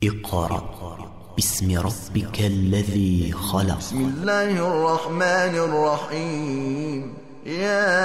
اقرأ باسم ربك الذي خلق. بسم الله الرحمن الرحيم. يا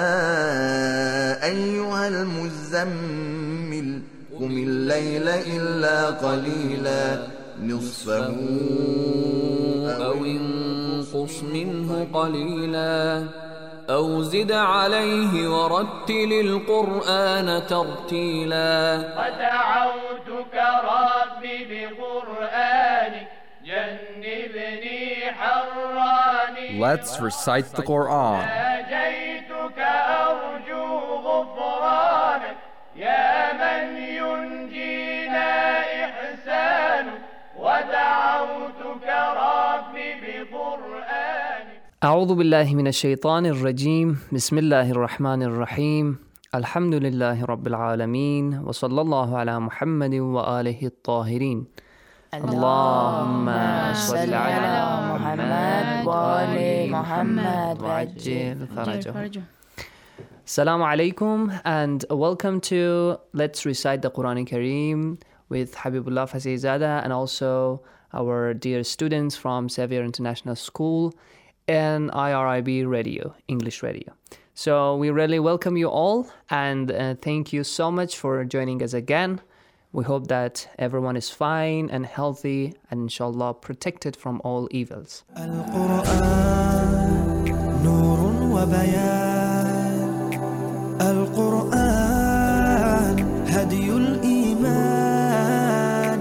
أيها المزمل قم الليل إلا قليلا نصفه أو انقص منه قليلا أو زد عليه ورتل القرآن ترتيلا. ودعوتك ربي بقرآنك جنبني حراني. Let's recite the Quran. ناجيتك أرجو غفرانك يا من ينجينا إحسانك. ودعوتك ربي بقرآنك. أعوذ بالله من الشيطان الرجيم. بسم الله الرحمن الرحيم. الحمد لله رب العالمين وصلى الله على محمد وآله الطاهرين. اللهم صل على محمد وآل محمد وعجل فرجه. Assalamu alaikum and welcome to Let's Recite the Quran Kareem with Habibullah Fasizada and also our dear students from Xavier International School and IRIB Radio, English Radio. So we really welcome you all and thank you so much for joining us again. We hope that everyone is fine and healthy and inshallah protected from all evils. القرآن نور وبيان. القرآن هدي الإيمان.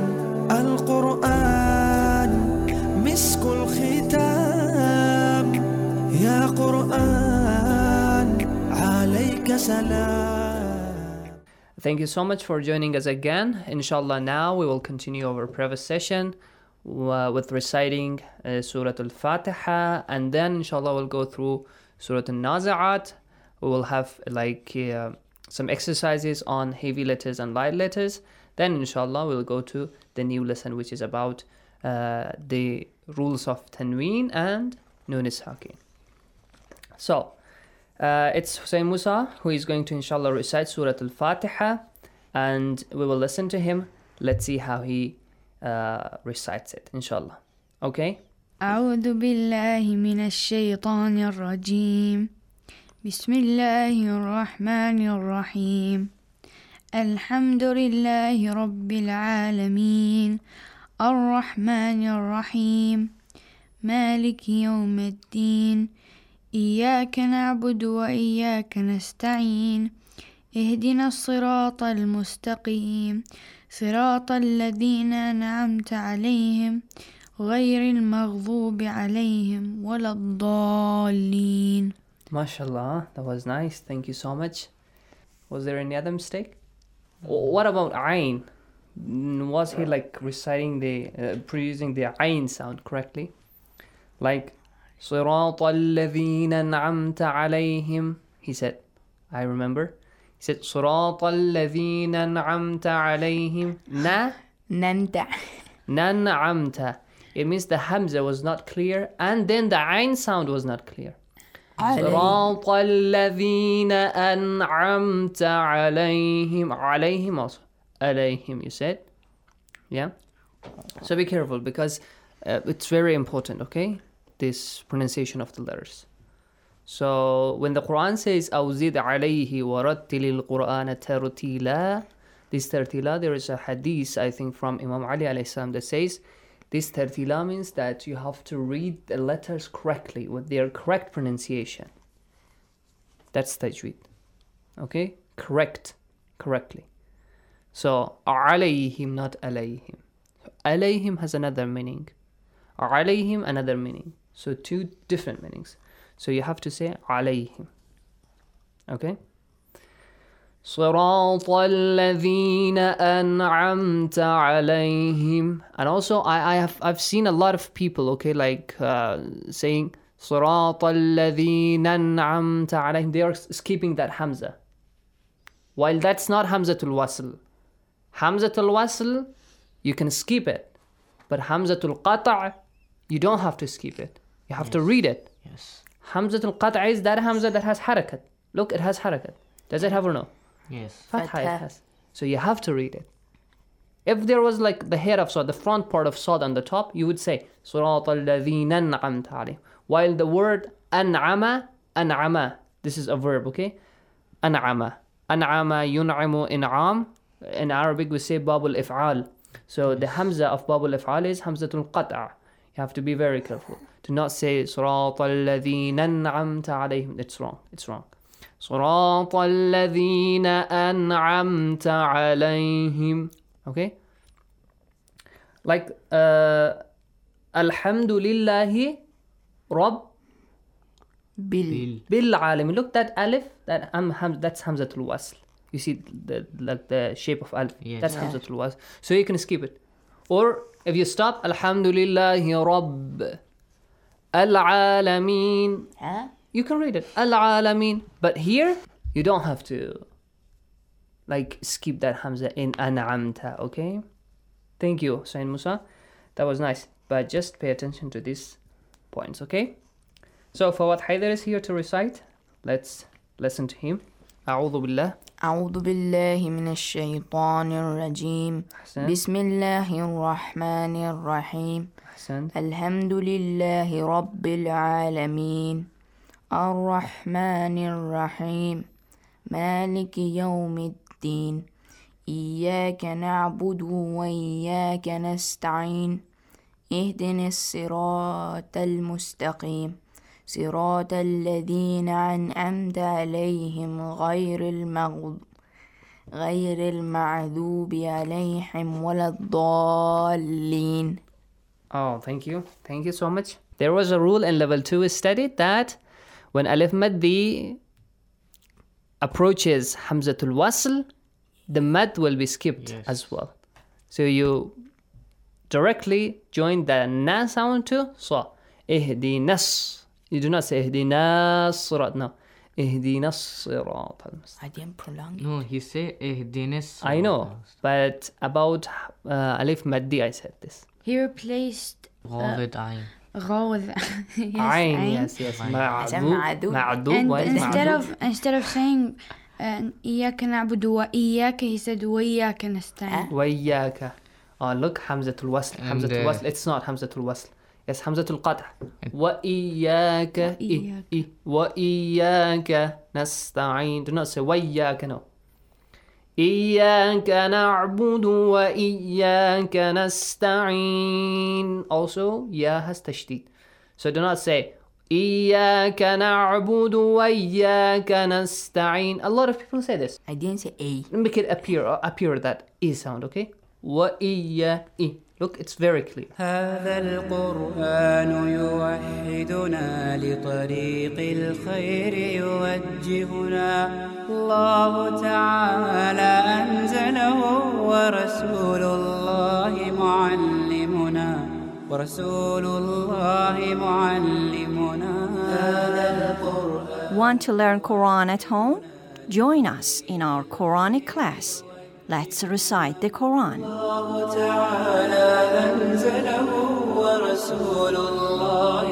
القرآن مسك الختام. يا قرآن عليك سلام. Thank you so much for joining us again. Inshallah, now we will continue our previous session with reciting Surah Al-Fatiha, and then inshallah we'll go through Surah Al-Nazi'at. We will have some exercises on heavy letters and light letters. Then inshallah we'll go to the new lesson, which is about the rules of Tanween and Nun Sakin. So, it's Hussein Musa who is going to inshallah recite Surah Al-Fatiha and we will listen to him. Let's see how he recites it, inshallah. Okay? أعوذ بالله من الشيطان الرجيم. بسم الله الرحمن الرحيم. الحمد لله رب العالمين الرحمن الرحيم مالك يوم الدين إياك نعبد وإياك نستعين اهدنا الصراط المستقيم صراط الذين أنعمت عليهم غير المغضوب عليهم ولا الضالين. MashaAllah, that was nice. Thank you so much. Was there any other mistake? What about Ayn? Was he like reciting producing the Ayn sound correctly? Like صراط الذين أنعمت عليهم. He said, I remember. He said صراط الذين أنعمت عليهم. ننعمت. It means the Hamza was not clear and then the Ayn sound was not clear. صراط الذين أنعمت عليهم. عليهم also. عليهم you said. Yeah. So be careful because it's very important, okay? This pronunciation of the letters. So when the Quran says أو زد عليه ورتل القرآن ترتيلا, this tertila, there is a hadith I think from Imam Ali alayhi salam that says this tertila means that you have to read the letters correctly with their correct pronunciation. That's tajweed. Okay? Correctly. So عليهم, not alayhim. Alayhim has another meaning. عليهم another meaning. So two different meanings. So you have to say عليهم. Okay? صراط الذين أنعمت عليهم. And also I've seen a lot of people, okay, like saying صراط الذين أنعمت عليهم. They are skipping that Hamza. While that's not Hamzatul Wasl. Hamzatul Wasl, you can skip it. But Hamzatul Qata', you don't have to skip it. You have to read it. Yes. Hamzatul Qata' is that Hamza that has harakat. Look, it has harakat. Does it have or no? Yes. Fatha it has. So you have to read it. If there was like the head of Sad, the front part of Sad on the top, you would say صراط الذين أنعمت عليهم. While the word أنعم, this is a verb, okay? أنعم ينعم إنعام. In Arabic we say باب الإفعال. So the hamza of باب الإفعال is hamzatul qat'a. You have to be very careful to not say صراط الذين أنعمت عليهم. It's wrong. صراط الذين أنعمت عليهم. Okay? Like Alhamdulillahi Rabb Bil Alamin. Look, that alif, that's Hamzatul Wasl. You see the shape of alif. Yes. That's Hamzatul Wasl. So you can skip it. Or if you stop, Alhamdulillahi Rabb Al-Alamin. You can read it. Al-Alamin. But here, you don't have to like skip that Hamza in An'amta, okay? Thank you, Sayyid Musa. That was nice. But just pay attention to these points, okay? So Fawad Haider is here to recite. Let's listen to him. أعوذ بالله. أعوذ بالله من الشيطان الرجيم. أحسن. بسم الله الرحمن الرحيم. أحسن. الحمد لله رب العالمين الرحمن الرحيم مالك يوم الدين إياك نعبد وإياك نستعين اهدنا الصراط المستقيم صراط الذين أنعمت عليهم غير المغضوب عليهم ولا الضالين. Oh, thank you. Thank you so much. There was a rule in level 2 studied that when Alif Maddi approaches Hamzatul Wasl, the Mad will be skipped as well. So you directly join the Na sound to Sa. Ihdinas. You do not say Ihdinas Sirat. No. Ihdinas Sirat. I didn't prolong it. No, he say Ihdinas. I know. But about Alif Maddi, I said this. He replaced Ghavid Ayn. Ghaud. Ayn, yes. Ma'adub. And Why is Ma'adub? instead of saying إياك نعبد وإياك, he said وإياك نستعين. وإياك. Oh, look, Hamzatul Wasl. Hamzatul Wasl. It's not Hamzatul Wasl. Yes, Hamzatul Qat'a. وإياك. وإياك نستعين. Do not say وإياك, no. إياك نعبد وإياك نستعين. Also, Ya has tashdid. So do not say إياك نعبد وإياك نستعين. A lot of people say this. I didn't say A. Make it appear that E sound, okay? وإياك. Look, it's very clear. هذا القرآن يوحدنا لطريق الخير يوجهنا الله تعالى أنزله ورسول الله معلمنا هذا القرآن. Want to learn Quran at home? Join us in our Quranic class. Let's recite the Quran. الله تعالى أنزله ورسول الله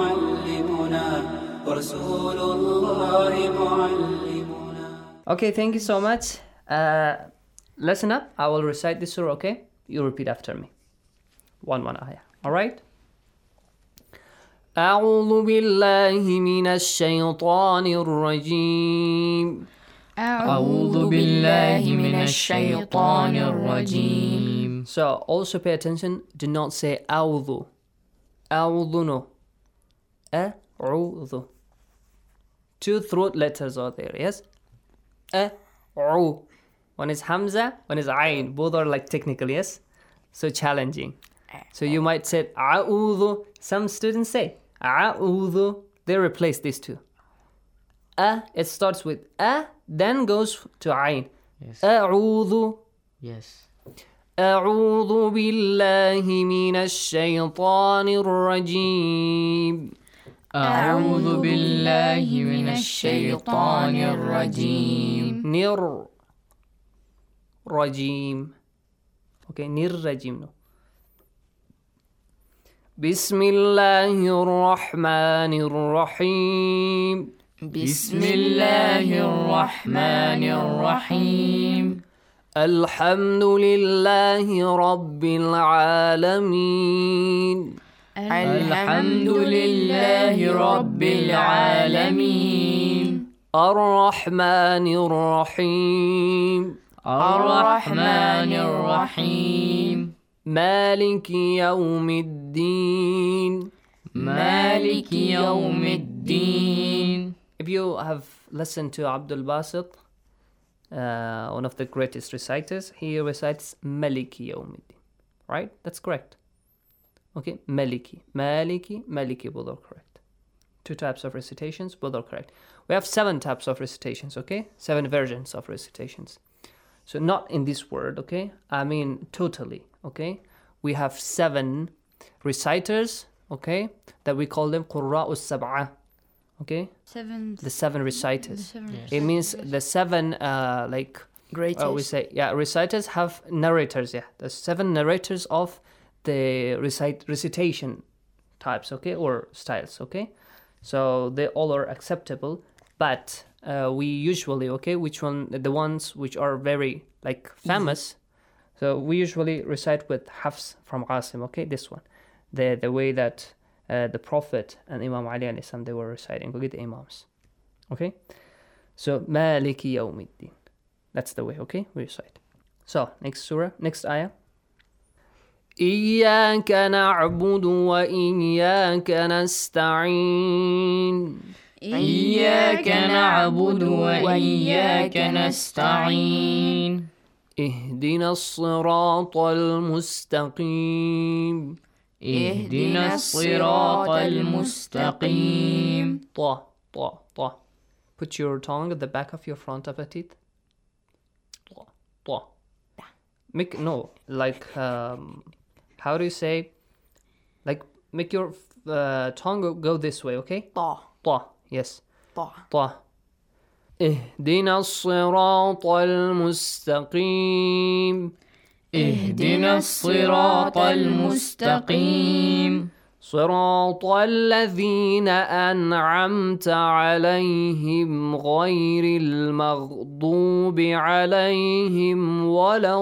معلمنا. Okay, thank you so much. Listen up. I will recite this surah, okay? You repeat after me. One ayah. All right? أعوذ بالله من الشيطان الرجيم. أعوذ بالله من الشيطان الرجيم. So also pay attention. Do not say أعوذ. أعوذ, no. أعوذ. 2 throat letters are there, yes? أعو. One is Hamza, one is Ayn. Both are like technical, yes? So challenging. So you might say أعوذ. Some students say أعوذ. They replace these two. It starts with then goes to Ayn. Yes. أعوذ. Yes. أعوذ بالله من الشيطان الرجيم. أعوذ بالله من الشيطان الرجيم. نر رجيم. Okay, نر رجيم, no. بسم الله الرحمن الرحيم. بسم الله الرحمن الرحيم. الحمد لله رب العالمين الحمد لله رب العالمين الرحمن الرحيم الرحمن الرحيم مالك يوم الدين مالك يوم الدين. If you have listened to Abdul Basit, one of the greatest reciters, he recites Maliki Yawmiddin. Right? That's correct. Okay, Maliki. Maliki, Maliki, both are correct. 2 types of recitations, both are correct. We have 7 types of recitations, okay? 7 versions of recitations. So not in this word, okay? I mean totally, okay? We have 7 reciters, okay? That we call them Qurra'u Sab'ah, okay? The 7 reciters. It means the 7 greatest. We say, reciters have narrators, the 7 narrators of the recitation types, okay, or styles, okay. So they all are acceptable, but we usually, okay, the ones which are very famous. So we usually recite with Hafs from Asim, okay, this one, the way that the Prophet and Imam Ali alayhi salam, they were reciting, okay, the Imams, okay. So Maliki Yawmiddin, that's the way, okay, we recite. So next surah, next ayah. إياك نعبد وإياك نستعين إياك نعبد وإياك نستعين اهدنا الصراط المستقيم اهدنا الصراط المستقيم. طا. Put your tongue at the back of your front of the teeth. طا. How do you say, make your tongue go this way, okay? طا. Yes. طا. اهدنا الصراط المستقيم اهدنا الصراط المستقيم صراط الذين أنعمت عليهم غير المغضوب عليهم ولا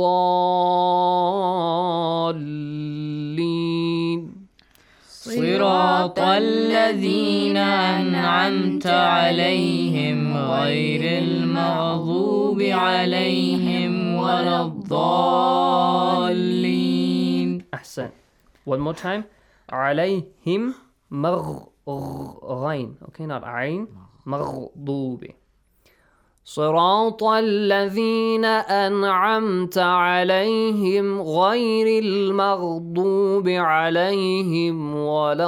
الضالين صراط الذين أنعمت عليهم غير المغضوب عليهم ولا الضالين. أحسن. One more time. عليهم غين. Okay, not عين. مغضوب. صراط الذين أنعمت عليهم غير المغضوب عليهم ولا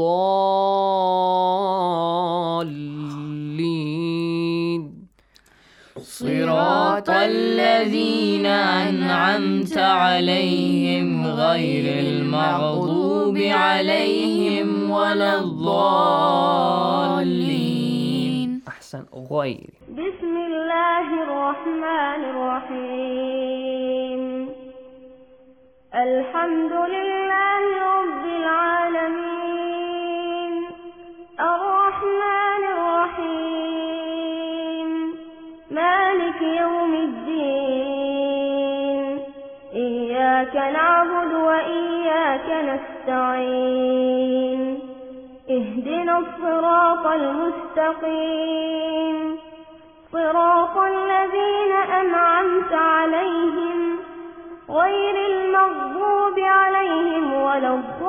الضالين. صراط الذين أنعمت عليهم غير المغضوب عليهم ولا الضالين. أحسن. غير. بسم الله الرحمن الرحيم. الحمد لله رب العالمين الرحمن الرحيم مالك يوم الدين إياك نعبد وإياك نستعين اهدنا الصراط المستقيم صراط الذين أنعمت عليهم غير المغضوب عليهم ولا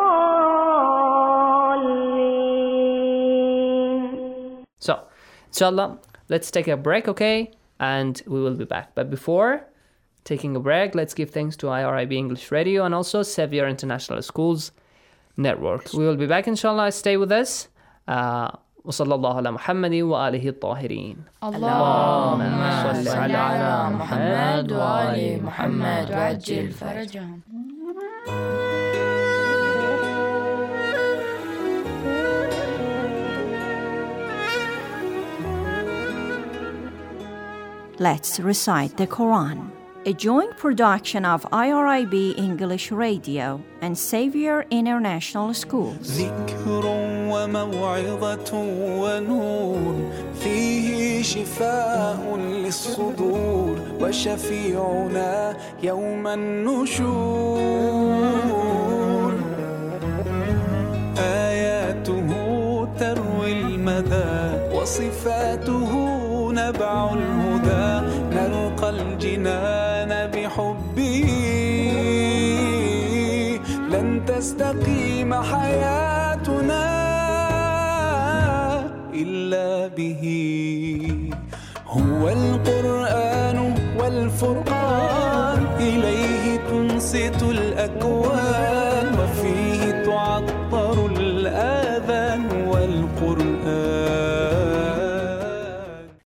الضالين. So, inshallah, let's take a break, okay? And we will be back. But before taking a break, let's give thanks to IRIB English Radio and also Xavier International Schools Network. We will be back, inshallah. Stay with us. وصلى الله على محمد وآله الطاهرين. اللهم صل على محمد وآل محمد وعجل فرجهم. Let's recite the Quran. A joint production of IRIB English Radio and Xavier International Schools. ذكر وموعظة ونور فيه شفاء للصدور وشفيعنا يوم النشور. آياته تروي المدى وصفاته نبع الهدى، نلقى الجنان بحبه، لن تستقيم حياتنا إلا به. هو القرآن والفرقان، إليه تنصت الأكوان